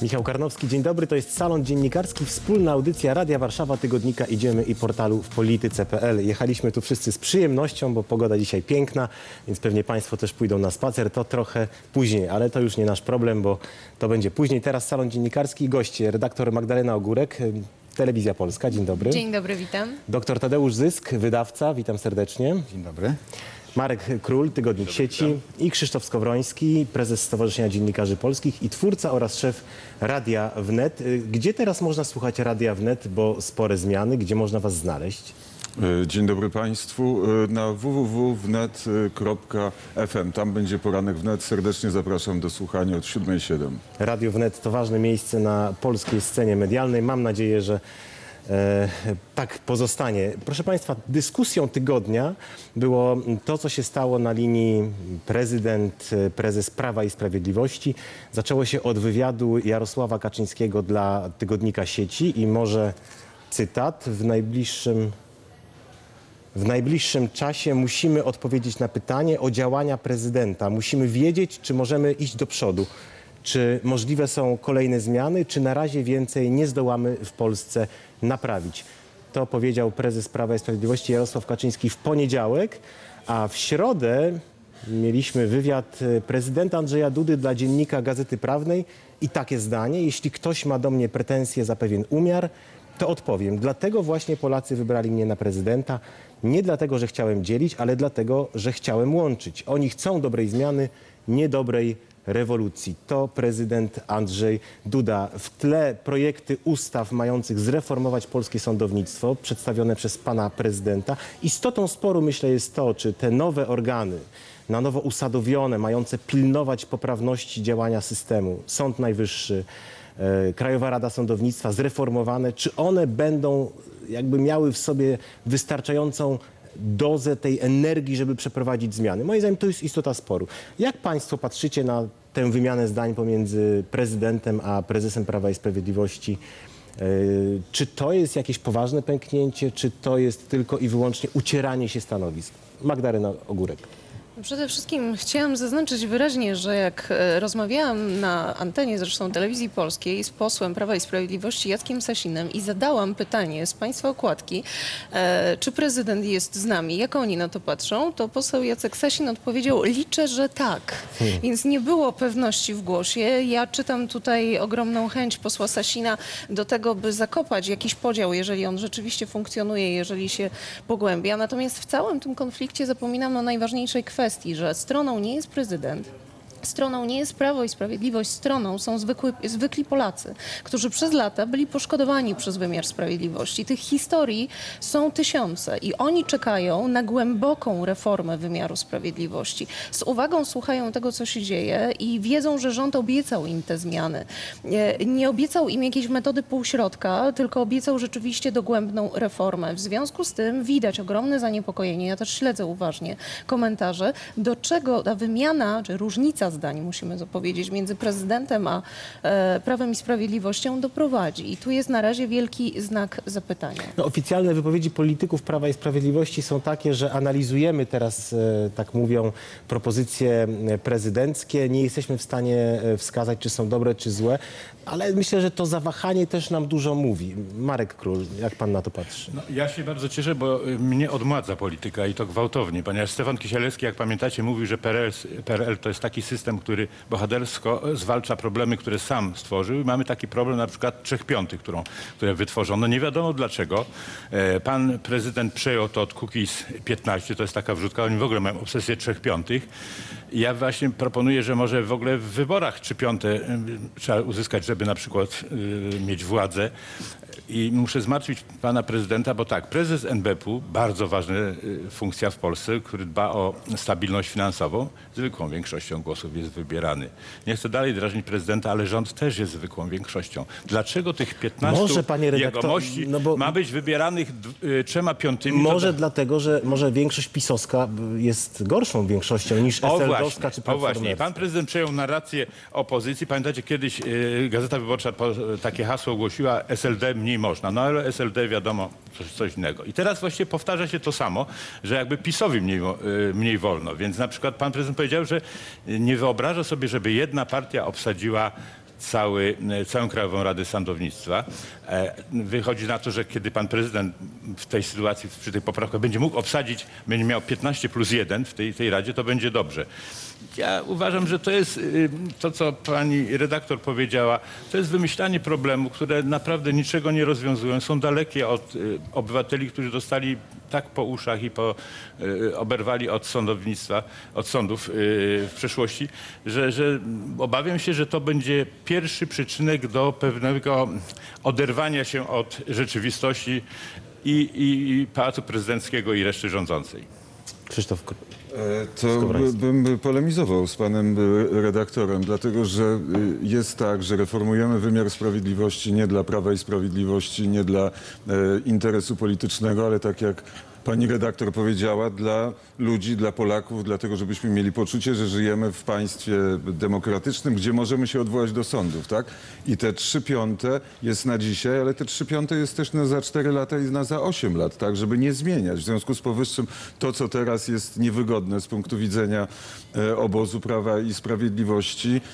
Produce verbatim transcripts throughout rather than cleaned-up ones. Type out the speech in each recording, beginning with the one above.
Michał Karnowski, dzień dobry. To jest Salon Dziennikarski, wspólna audycja Radia Warszawa, Tygodnika Idziemy i portalu w polityce kropka p l. Jechaliśmy tu wszyscy z przyjemnością, bo pogoda dzisiaj piękna, więc pewnie Państwo też pójdą na spacer. To trochę później, ale to już nie nasz problem, bo to będzie później. Teraz Salon Dziennikarski, goście, redaktor Magdalena Ogórek, Telewizja Polska. Dzień dobry. Dzień dobry, witam. Doktor Tadeusz Zysk, wydawca. Witam serdecznie. Dzień dobry. Marek Król, Tygodnik Sieci i Krzysztof Skowroński, prezes Stowarzyszenia Dziennikarzy Polskich i twórca oraz szef Radia Wnet. Gdzie teraz można słuchać Radia Wnet, bo spore zmiany, gdzie można was znaleźć? Dzień dobry Państwu. Na w w w kropka wnet kropka f m. Tam będzie poranek wnet. Serdecznie zapraszam do słuchania od siódmej siedem. Radio Wnet to ważne miejsce na polskiej scenie medialnej. Mam nadzieję, że E, tak pozostanie. Proszę Państwa, dyskusją tygodnia było to, co się stało na linii prezydent, prezes Prawa i Sprawiedliwości. Zaczęło się od wywiadu Jarosława Kaczyńskiego dla Tygodnika Sieci i może cytat: w najbliższym, w najbliższym czasie musimy odpowiedzieć na pytanie o działania prezydenta. Musimy wiedzieć, czy możemy iść do przodu. Czy możliwe są kolejne zmiany, czy na razie więcej nie zdołamy w Polsce naprawić? To powiedział prezes Prawa i Sprawiedliwości Jarosław Kaczyński w poniedziałek, a w środę mieliśmy wywiad prezydenta Andrzeja Dudy dla Dziennika Gazety Prawnej i takie zdanie: jeśli ktoś ma do mnie pretensje za pewien umiar, to odpowiem. Dlatego właśnie Polacy wybrali mnie na prezydenta. Nie dlatego, że chciałem dzielić, ale dlatego, że chciałem łączyć. Oni chcą dobrej zmiany, nie dobrej rewolucji. To prezydent Andrzej Duda. W tle projekty ustaw mających zreformować polskie sądownictwo przedstawione przez pana prezydenta. Istotą sporu, myślę, jest to, czy te nowe organy, na nowo usadowione, mające pilnować poprawności działania systemu, Sąd Najwyższy, e, Krajowa Rada Sądownictwa zreformowane, czy one będą jakby miały w sobie wystarczającą dozę tej energii, żeby przeprowadzić zmiany. Moim zdaniem to jest istota sporu. Jak Państwo patrzycie na tę wymianę zdań pomiędzy prezydentem a prezesem Prawa i Sprawiedliwości? Yy, czy to jest jakieś poważne pęknięcie, czy to jest tylko i wyłącznie ucieranie się stanowisk? Magdalena Ogórek. Przede wszystkim chciałam zaznaczyć wyraźnie, że jak e, rozmawiałam na antenie zresztą Telewizji Polskiej z posłem Prawa i Sprawiedliwości Jackiem Sasinem i zadałam pytanie z Państwa okładki, e, czy prezydent jest z nami, jak oni na to patrzą, to poseł Jacek Sasin odpowiedział: liczę, że tak. Hmm. Więc nie było pewności w głosie. Ja czytam tutaj ogromną chęć posła Sasina do tego, by zakopać jakiś podział, jeżeli on rzeczywiście funkcjonuje, jeżeli się pogłębia. Natomiast w całym tym konflikcie zapominam o najważniejszej kwestii, kwestii, że stroną nie jest prezydent, stroną nie jest Prawo i Sprawiedliwość, stroną są zwykły, zwykli Polacy, którzy przez lata byli poszkodowani przez wymiar sprawiedliwości. Tych historii są tysiące i oni czekają na głęboką reformę wymiaru sprawiedliwości. Z uwagą słuchają tego, co się dzieje i wiedzą, że rząd obiecał im te zmiany. Nie, nie obiecał im jakiejś metody półśrodka, tylko obiecał rzeczywiście dogłębną reformę. W związku z tym widać ogromne zaniepokojenie, ja też śledzę uważnie komentarze, do czego ta wymiana, czy różnica zdań, musimy to powiedzieć, między prezydentem a e, Prawem i Sprawiedliwością doprowadzi. I tu jest na razie wielki znak zapytania. No, oficjalne wypowiedzi polityków Prawa i Sprawiedliwości są takie, że analizujemy teraz, e, tak mówią, propozycje prezydenckie. Nie jesteśmy w stanie wskazać, czy są dobre, czy złe, ale myślę, że to zawahanie też nam dużo mówi. Marek Król, jak pan na to patrzy? No, ja się bardzo cieszę, bo mnie odmładza polityka i to gwałtownie, ponieważ Stefan Kisielewski, jak pamiętacie, mówił, że P R L, P R L to jest taki system, który bohatersko zwalcza problemy, które sam stworzył. I mamy taki problem na przykład trzech piątych, którą, które wytworzono. Nie wiadomo dlaczego. E, pan prezydent przejął to od Kukiz piętnaście, to jest taka wrzutka. Oni w ogóle mają obsesję trzech piątych. I ja właśnie proponuję, że może w ogóle w wyborach trzy piąte y, trzeba uzyskać, żeby na przykład y, mieć władzę. I muszę zmartwić pana prezydenta, bo tak, prezes N B P u, bardzo ważna funkcja w Polsce, który dba o stabilność finansową, zwykłą większością głosów jest wybierany. Nie chcę dalej drażnić prezydenta, ale rząd też jest zwykłą większością. Dlaczego tych piętnastu może, panie redaktor, jegomości no bo, ma być wybieranych y, trzema piątymi? Może to... dlatego, że może większość pisowska jest gorszą większością niż S L D-owska czy O właśnie, platformerska. pan prezydent przejął narrację opozycji. Pamiętacie, kiedyś y, Gazeta Wyborcza po, takie hasło ogłosiła: S L D mniej można. No ale S L D wiadomo, coś, coś innego. I teraz właśnie powtarza się to samo, że jakby PiS-owi mniej, mniej wolno. Więc na przykład pan prezydent powiedział, że nie wyobraża sobie, żeby jedna partia obsadziła cały, całą Krajową Radę Sądownictwa. E, Wychodzi na to, że kiedy pan prezydent w tej sytuacji, przy tej poprawkach będzie mógł obsadzić, będzie miał piętnaście plus jeden w tej, tej Radzie, to będzie dobrze. Ja uważam, że to jest y, to, co pani redaktor powiedziała, to jest wymyślanie problemów, które naprawdę niczego nie rozwiązują. Są dalekie od y, obywateli, którzy dostali tak po uszach i po, y, oberwali od sądownictwa, od sądów y, w przeszłości, że, że obawiam się, że to będzie pierwszy przyczynek do pewnego oderwania się od rzeczywistości i, i, i Pałacu Prezydenckiego i reszty rządzącej. Krzysztof K- E, To by, bym polemizował z panem e, redaktorem, dlatego że e, jest tak, że reformujemy wymiar sprawiedliwości nie dla Prawa i Sprawiedliwości, nie dla e, interesu politycznego, ale tak jak pani redaktor powiedziała, dla ludzi, dla Polaków, dlatego żebyśmy mieli poczucie, że żyjemy w państwie demokratycznym, gdzie możemy się odwołać do sądów, tak? I te trzy piąte jest na dzisiaj, ale te trzy piąte jest też na za cztery lata i na za osiem lat, tak? Żeby nie zmieniać. W związku z powyższym to, co teraz jest niewygodne z punktu widzenia e, obozu Prawa i Sprawiedliwości, e,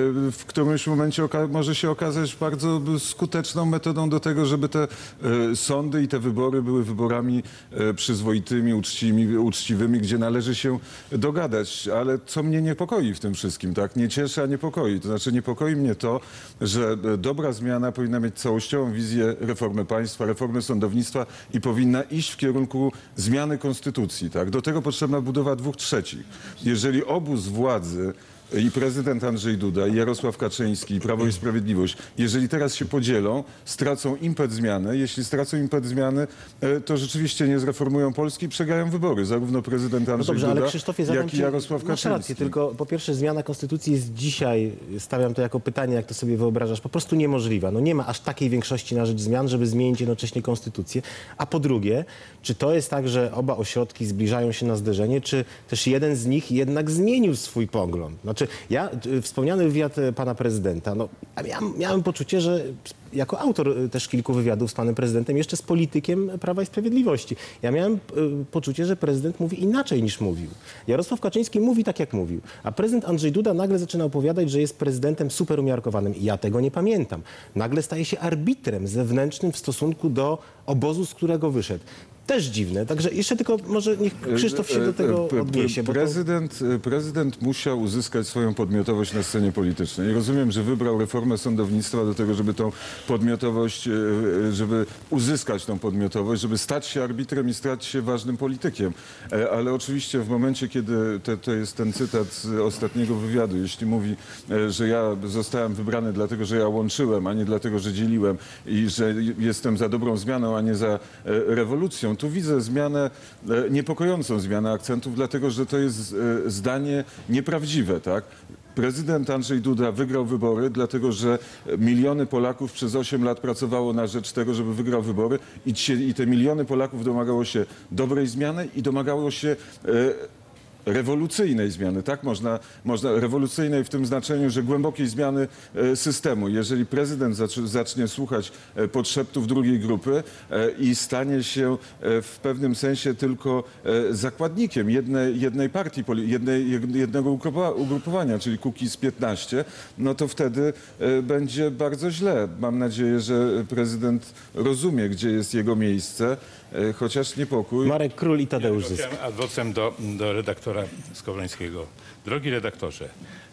w którymś momencie oka- może się okazać bardzo skuteczną metodą do tego, żeby te e, sądy i te wybory były wyborami e, przyzwoitymi, uczciwymi, uczciwymi, gdzie należy się dogadać. Ale co mnie niepokoi w tym wszystkim, tak? Nie cieszy, a niepokoi. To znaczy niepokoi mnie to, że dobra zmiana powinna mieć całościową wizję reformy państwa, reformy sądownictwa i powinna iść w kierunku zmiany konstytucji, tak? Do tego potrzebna budowa dwóch trzecich. Jeżeli obóz władzy i prezydent Andrzej Duda, i Jarosław Kaczyński, i Prawo i Sprawiedliwość, jeżeli teraz się podzielą, stracą impet zmiany. Jeśli stracą impet zmiany, e, to rzeczywiście nie zreformują Polski i przegrają wybory. Zarówno prezydent No Andrzej dobrze, Duda, ale Krzysztofie, zadam jak i ci- Jarosław masz Kaczyński. rację, tylko po pierwsze zmiana konstytucji jest dzisiaj, stawiam to jako pytanie, jak to sobie wyobrażasz, po prostu niemożliwa. No nie ma aż takiej większości na rzecz zmian, żeby zmienić jednocześnie konstytucję. A po drugie, czy to jest tak, że oba ośrodki zbliżają się na zderzenie, czy też jeden z nich jednak zmienił swój pogląd? Znaczy, ja, y, wspomniany wywiad y, pana prezydenta, no a ja miałem poczucie, że jako autor y, też kilku wywiadów z panem prezydentem, jeszcze z politykiem Prawa i Sprawiedliwości, ja miałem y, poczucie, że prezydent mówi inaczej niż mówił. Jarosław Kaczyński mówi tak, jak mówił, a prezydent Andrzej Duda nagle zaczyna opowiadać, że jest prezydentem super umiarkowanym. I ja tego nie pamiętam. Nagle staje się arbitrem zewnętrznym w stosunku do obozu, z którego wyszedł. Też dziwne. Także jeszcze tylko może niech Krzysztof się do tego odniesie. Bo to... Prezydent, prezydent musiał uzyskać swoją podmiotowość na scenie politycznej. I rozumiem, że wybrał reformę sądownictwa do tego, żeby tą podmiotowość, żeby uzyskać tą podmiotowość, żeby stać się arbitrem i stać się ważnym politykiem. Ale oczywiście w momencie, kiedy to, to jest ten cytat z ostatniego wywiadu, jeśli mówi, że ja zostałem wybrany dlatego, że ja łączyłem, a nie dlatego, że dzieliłem i że jestem za dobrą zmianą, a nie za rewolucją, tu widzę zmianę, niepokojącą zmianę akcentów, dlatego że to jest zdanie nieprawdziwe, tak? Prezydent Andrzej Duda wygrał wybory, dlatego że miliony Polaków przez osiem lat pracowało na rzecz tego, żeby wygrał wybory i, ci, i te miliony Polaków domagało się dobrej zmiany i domagało się e, rewolucyjnej zmiany, tak? Można, można rewolucyjnej w tym znaczeniu, że głębokiej zmiany e, systemu. Jeżeli prezydent zacznie, zacznie słuchać e, podszeptów drugiej grupy e, i stanie się e, w pewnym sensie tylko e, zakładnikiem jednej, jednej partii, jednej, jednego ugrupowania, czyli Kukiz piętnaście, no to wtedy e, będzie bardzo źle. Mam nadzieję, że prezydent rozumie, gdzie jest jego miejsce, e, chociaż niepokój... Marek Król i Tadeusz Zysk. Chciałem adwocem do, do redaktora Skowrońskiego. Drogi redaktorze,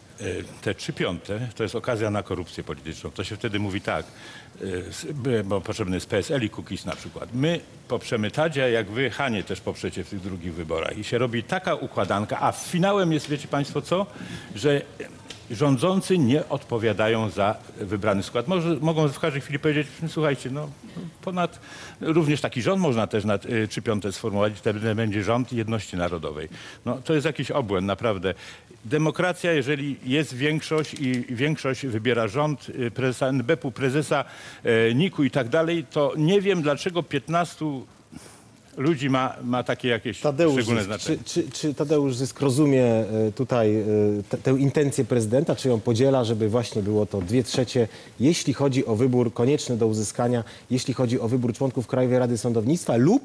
te trzy piąte to jest okazja na korupcję polityczną. To się wtedy mówi tak, bo potrzebny jest P S L i Kukiz na przykład. My poprzemy Tadzia, jak wy Hanie też poprzecie w tych drugich wyborach. I się robi taka układanka, a finałem jest, wiecie państwo co, że rządzący nie odpowiadają za wybrany skład. Może, mogą w każdej chwili powiedzieć, słuchajcie, no ponad, również taki rząd można też na trzy piąte sformułować, wtedy będzie rząd jedności narodowej. No to jest jakiś obłęd, naprawdę. Demokracja, jeżeli jest większość i większość wybiera rząd, prezesa N B P u, prezesa e, N I K u i tak dalej, to nie wiem, dlaczego piętnastu ludzi ma, ma takie jakieś Tadeusz szczególne Zysk, znaczenie. czy, czy, czy Tadeusz Zysk rozumie e, tutaj e, te, tę intencję prezydenta, czy ją podziela, żeby właśnie było to dwie trzecie, jeśli chodzi o wybór konieczny do uzyskania, jeśli chodzi o wybór członków Krajowej Rady Sądownictwa lub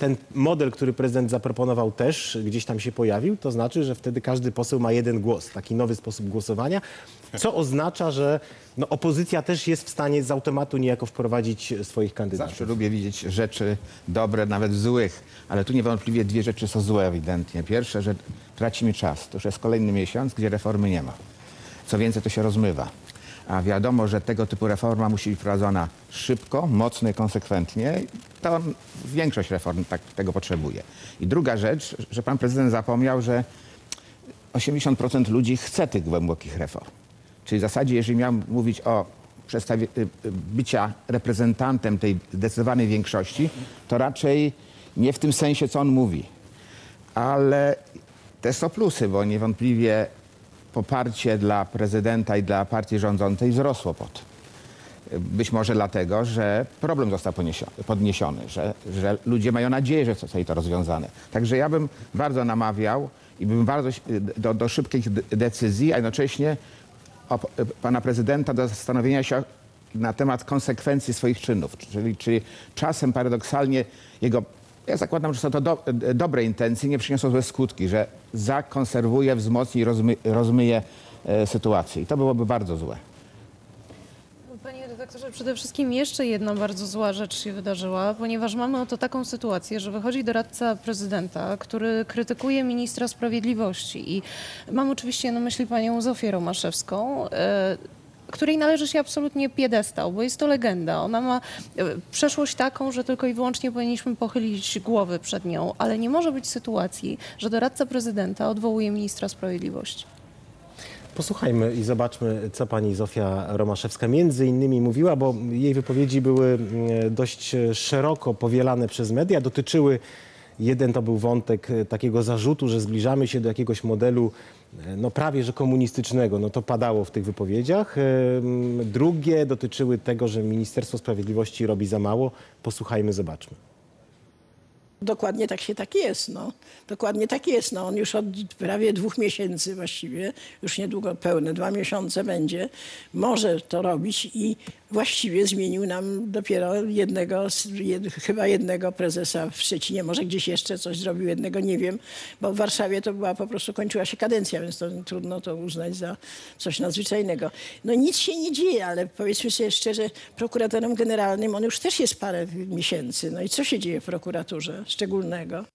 ten model, który prezydent zaproponował, też gdzieś tam się pojawił, to znaczy, że wtedy każdy poseł ma jeden głos, taki nowy sposób głosowania, co oznacza, że no, opozycja też jest w stanie z automatu niejako wprowadzić swoich kandydatów. Zawsze lubię widzieć rzeczy dobre, nawet złych, ale tu niewątpliwie dwie rzeczy są złe ewidentnie. Pierwsze, że tracimy czas. To już jest kolejny miesiąc, gdzie reformy nie ma. Co więcej, to się rozmywa. A wiadomo, że tego typu reforma musi być prowadzona szybko, mocno i konsekwentnie. To większość reform tak, tego potrzebuje. I druga rzecz, że pan prezydent zapomniał, że osiemdziesiąt procent ludzi chce tych głębokich reform. Czyli w zasadzie, jeżeli miał mówić o przedstawie, bycia reprezentantem tej zdecydowanej większości, to raczej nie w tym sensie, co on mówi. Ale też są plusy, bo niewątpliwie poparcie dla prezydenta i dla partii rządzącej wzrosło pod. Być może dlatego, że problem został podniesiony, że, że ludzie mają nadzieję, że zostanie to rozwiązane. Także ja bym bardzo namawiał i bym bardzo do, do szybkich decyzji, a jednocześnie o, pana prezydenta do zastanowienia się na temat konsekwencji swoich czynów. Czyli, czyli czasem paradoksalnie jego, ja zakładam, że są to do, dobre intencje, nie przyniosą złe skutki, że zakonserwuje, wzmocni i rozmy, rozmyje e, sytuację. I to byłoby bardzo złe. Panie redaktorze, przede wszystkim jeszcze jedna bardzo zła rzecz się wydarzyła, ponieważ mamy oto taką sytuację, że wychodzi doradca prezydenta, który krytykuje ministra sprawiedliwości i mam oczywiście na myśli panią Zofię Romaszewską, e, której należy się absolutnie piedestał, bo jest to legenda. Ona ma przeszłość taką, że tylko i wyłącznie powinniśmy pochylić głowy przed nią, ale nie może być sytuacji, że doradca prezydenta odwołuje ministra sprawiedliwości. Posłuchajmy i zobaczmy, co pani Zofia Romaszewska między innymi mówiła, bo jej wypowiedzi były dość szeroko powielane przez media, dotyczyły, jeden to był wątek takiego zarzutu, że zbliżamy się do jakiegoś modelu no prawie że komunistycznego, no to padało w tych wypowiedziach. Drugie dotyczyły tego, że Ministerstwo Sprawiedliwości robi za mało. Posłuchajmy, zobaczmy. Dokładnie tak się tak jest, no. Dokładnie tak jest, no. On już od prawie dwóch miesięcy właściwie, już niedługo pełne dwa miesiące będzie, może to robić i właściwie zmienił nam dopiero jednego, jed, chyba jednego prezesa w Szczecinie, może gdzieś jeszcze coś zrobił, jednego nie wiem, bo w Warszawie to była po prostu, kończyła się kadencja, więc to trudno to uznać za coś nadzwyczajnego. No nic się nie dzieje, ale powiedzmy sobie szczerze, prokuratorem generalnym on już też jest parę miesięcy. No i co się dzieje w prokuraturze szczególnego?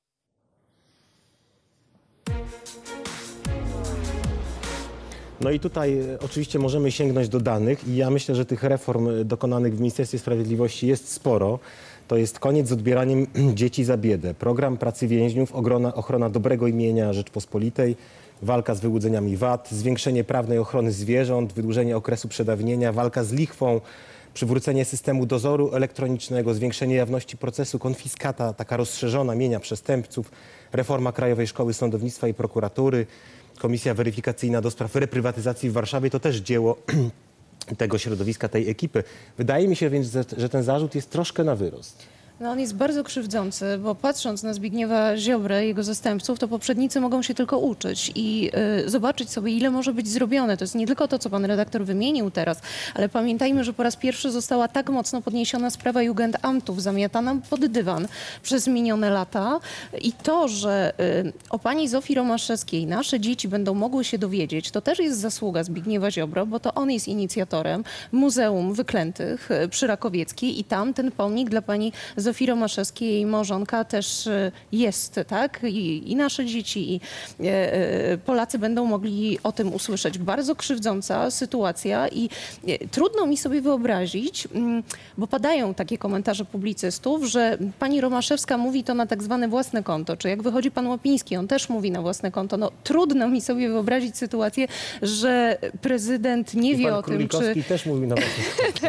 No i tutaj oczywiście możemy sięgnąć do danych i ja myślę, że tych reform dokonanych w Ministerstwie Sprawiedliwości jest sporo. To jest koniec z odbieraniem dzieci za biedę, program pracy więźniów, ochrona, ochrona dobrego imienia Rzeczpospolitej, walka z wyłudzeniami V A T, zwiększenie prawnej ochrony zwierząt, wydłużenie okresu przedawnienia, walka z lichwą, przywrócenie systemu dozoru elektronicznego, zwiększenie jawności procesu, konfiskata taka rozszerzona mienia przestępców, reforma Krajowej Szkoły Sądownictwa i Prokuratury, Komisja Weryfikacyjna do spraw reprywatyzacji w Warszawie, to też dzieło tego środowiska, tej ekipy. Wydaje mi się więc, że ten zarzut jest troszkę na wyrost. No on jest bardzo krzywdzący, bo patrząc na Zbigniewa Ziobrę i jego zastępców, to poprzednicy mogą się tylko uczyć i y, zobaczyć sobie, ile może być zrobione. To jest nie tylko to, co pan redaktor wymienił teraz, ale pamiętajmy, że po raz pierwszy została tak mocno podniesiona sprawa Jugendamtów, zamiatana pod dywan przez minione lata. I to, że y, o pani Zofii Romaszewskiej nasze dzieci będą mogły się dowiedzieć, to też jest zasługa Zbigniewa Ziobro, bo to on jest inicjatorem Muzeum Wyklętych przy Rakowieckiej i tam ten pomnik dla pani Zofii Zofii Romaszewskiej, jej małżonka też jest, tak? I, i nasze dzieci, i e, Polacy będą mogli o tym usłyszeć. Bardzo krzywdząca sytuacja i e, trudno mi sobie wyobrazić, m, bo padają takie komentarze publicystów, że pani Romaszewska mówi to na tak zwane własne konto, czy jak wychodzi pan Łapiński, on też mówi na własne konto. No trudno mi sobie wyobrazić sytuację, że prezydent nie I wie pan o tym, czy... Królikowski też mówi na własne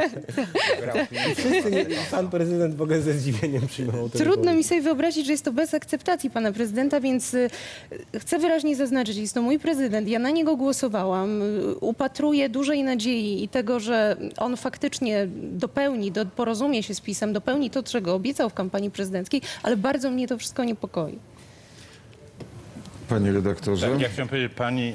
konto. Wszyscy, pan prezydent w ogóle ze zdziwieniem przyjmował. Trudno mi sobie wyobrazić, że jest to bez akceptacji pana prezydenta, więc y, chcę wyraźnie zaznaczyć, jest to mój prezydent, ja na niego głosowałam, y, upatruję dużej nadziei i tego, że on faktycznie dopełni, do, porozumie się z PiS-em, dopełni to, czego obiecał w kampanii prezydenckiej, ale bardzo mnie to wszystko niepokoi. Panie redaktorze. Tak, ja chciałem powiedzieć pani,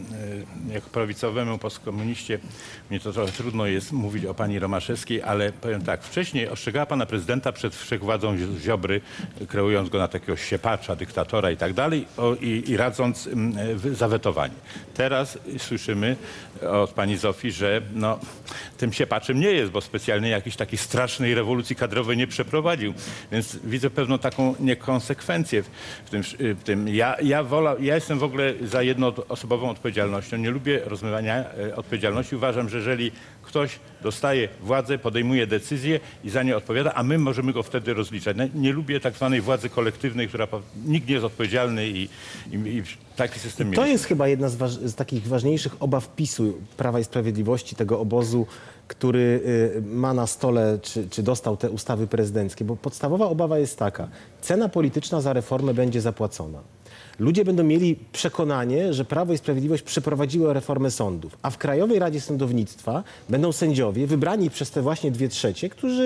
y, jako prawicowemu postkomuniście, mnie to trochę trudno jest mówić o pani Romaszewskiej, ale powiem tak, wcześniej ostrzegała pana prezydenta przed wszechwładzą Ziobry, kreując go na takiego siepacza, dyktatora i tak dalej, o, i, i radząc y, zawetowanie. Teraz słyszymy od pani Zofii, że no, tym siepaczem nie jest, bo specjalnie jakiejś takiej strasznej rewolucji kadrowej nie przeprowadził. Więc widzę pewną taką niekonsekwencję w, w tym. W tym. Ja, ja, wola, ja jestem w ogóle za jednoosobową odpowiedzialnością. Nie lubię rozmywania e, odpowiedzialności. Uważam, że jeżeli ktoś dostaje władzę, podejmuje decyzję i za nie odpowiada, a my możemy go wtedy rozliczać. Nie, nie lubię tak zwanej władzy kolektywnej, która nikt nie jest odpowiedzialny i, i, i taki system To mieliśmy. jest chyba jedna z, waż, z takich ważniejszych obaw PiSu, Prawa i Sprawiedliwości, tego obozu, który y, ma na stole, czy, czy dostał te ustawy prezydenckie, bo podstawowa obawa jest taka, cena polityczna za reformę będzie zapłacona. Ludzie będą mieli przekonanie, że Prawo i Sprawiedliwość przeprowadziło reformę sądów, a w Krajowej Radzie Sądownictwa będą sędziowie wybrani przez te właśnie dwie trzecie, którzy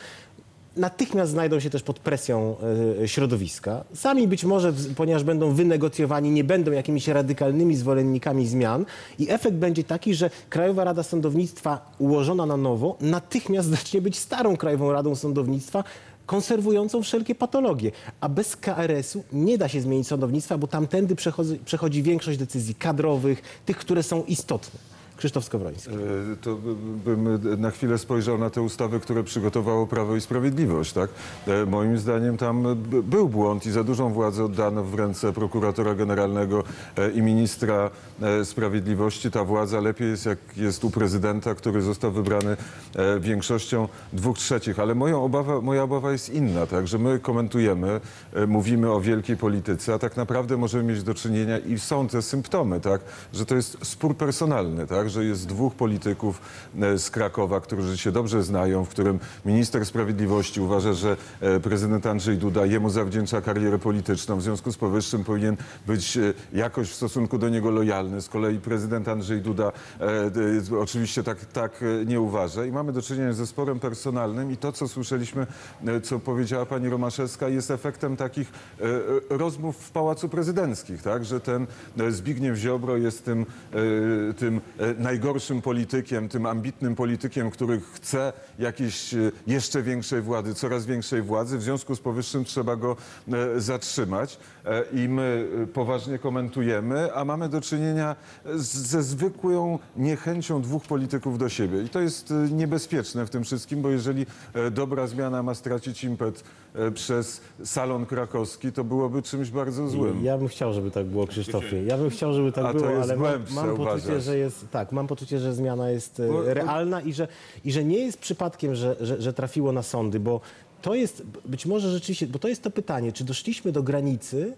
natychmiast znajdą się też pod presją e, środowiska. Sami być może, w, ponieważ będą wynegocjowani, nie będą jakimiś radykalnymi zwolennikami zmian i efekt będzie taki, że Krajowa Rada Sądownictwa ułożona na nowo natychmiast zacznie być starą Krajową Radą Sądownictwa, konserwującą wszelkie patologie. A bez K R S u nie da się zmienić sądownictwa, bo tamtędy przechodzi, przechodzi większość decyzji kadrowych, tych, które są istotne. Krzysztof Skowroński. E, To bym na chwilę spojrzał na te ustawy, które przygotowało Prawo i Sprawiedliwość. Tak? E, Moim zdaniem tam b- był błąd i za dużą władzę oddano w ręce prokuratora generalnego e, i ministra e, sprawiedliwości. Ta władza lepiej jest, jak jest u prezydenta, który został wybrany e, większością dwóch trzecich. Ale moją obawa, moja obawa jest inna, tak? Że my komentujemy, e, mówimy o wielkiej polityce, a tak naprawdę możemy mieć do czynienia i są te symptomy, tak? Że to jest spór personalny, tak? Że jest dwóch polityków e, z Krakowa, którzy się dobrze znają, w którym minister sprawiedliwości uważa, że e, prezydent Andrzej Duda jemu zawdzięcza karierę polityczną, w związku z powyższym powinien być e, jakoś w stosunku do niego lojalny. Z kolei prezydent Andrzej Duda e, e, oczywiście tak, tak e, nie uważa i mamy do czynienia ze sporem personalnym i to, co słyszeliśmy, e, co powiedziała pani Romaszewska, jest efektem takich e, e, rozmów w Pałacu Prezydenckim, tak? Że ten e, Zbigniew Ziobro jest tym, e, tym e, najgorszym politykiem, tym ambitnym politykiem, który chce jakiejś e, jeszcze większej władzy, coraz większej władzy. W związku z powyższym trzeba go e, zatrzymać e, i my e, poważnie komentujemy, a mamy do czynienia z, ze zwykłą niechęcią dwóch polityków do siebie. I to jest e, niebezpieczne w tym wszystkim, bo jeżeli e, dobra zmiana ma stracić impet e, przez salon krakowski, to byłoby czymś bardzo złym. Ja bym chciał, żeby tak było, Krzysztofie. Ja bym chciał, żeby tak A to było, jest ale mam, głębsze, mam poczucie, uważasz? że jest tak, mam poczucie, że zmiana jest e, Bo- realna i że, i że nie jest przypadkiem, że, że, że trafiło na sądy, bo to jest być może rzeczywiście, bo to jest to pytanie, czy doszliśmy do granicy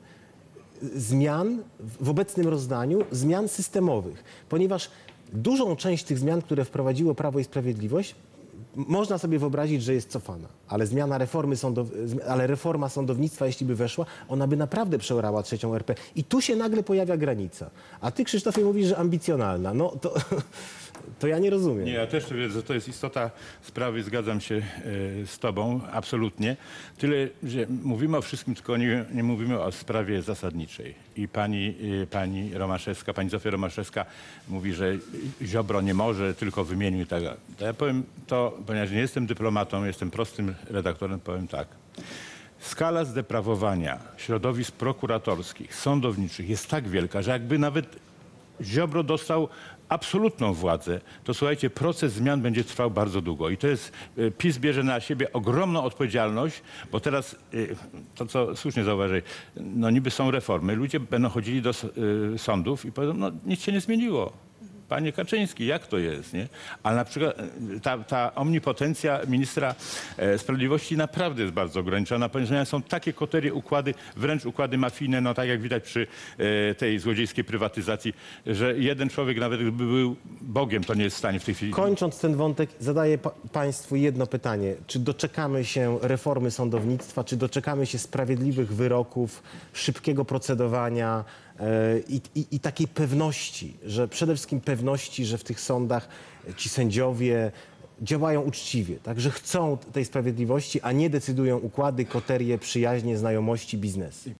zmian w obecnym rozdaniu, zmian systemowych, ponieważ dużą część tych zmian, które wprowadziło Prawo i Sprawiedliwość, można sobie wyobrazić, że jest cofana, ale zmiana reformy sądow... ale reforma sądownictwa, jeśli by weszła, ona by naprawdę przeorała trzecią R P. I tu się nagle pojawia granica. A ty, Krzysztofie, mówisz, że ambicjonalna. No to, to ja nie rozumiem. Nie, ja też to wiedzę, że to jest istota sprawy, zgadzam się e, z tobą, absolutnie. Tyle, że mówimy o wszystkim, tylko nie, nie mówimy o sprawie zasadniczej. I pani, e, pani Romaszewska, pani Zofia Romaszewska mówi, że Ziobro nie może, tylko wymienił i tak dalej. To ja powiem to, ponieważ nie jestem dyplomatą, jestem prostym redaktorem, powiem tak. Skala zdeprawowania środowisk prokuratorskich, sądowniczych jest tak wielka, że jakby nawet Ziobro dostał absolutną władzę, to słuchajcie, proces zmian będzie trwał bardzo długo. I to jest, PiS bierze na siebie ogromną odpowiedzialność, bo teraz, to co słusznie zauważyli, no niby są reformy, ludzie będą chodzili do sądów i powiedzą, no nic się nie zmieniło. Panie Kaczyński, jak to jest, nie? Ale na przykład ta, ta omnipotencja ministra e, sprawiedliwości naprawdę jest bardzo ograniczona, ponieważ są takie koterie, układy, wręcz układy mafijne, no tak jak widać przy e, tej złodziejskiej prywatyzacji, że jeden człowiek nawet gdyby był Bogiem, to nie jest w stanie w tej chwili. Kończąc ten wątek, zadaję pa- państwu jedno pytanie. Czy doczekamy się reformy sądownictwa, czy doczekamy się sprawiedliwych wyroków, szybkiego procedowania e, i, i, i takiej pewności, że przede wszystkim pewności, że w tych sądach ci sędziowie działają uczciwie, tak, że chcą tej sprawiedliwości, a nie decydują układy, koterie, przyjaźnie, znajomości, biznesy.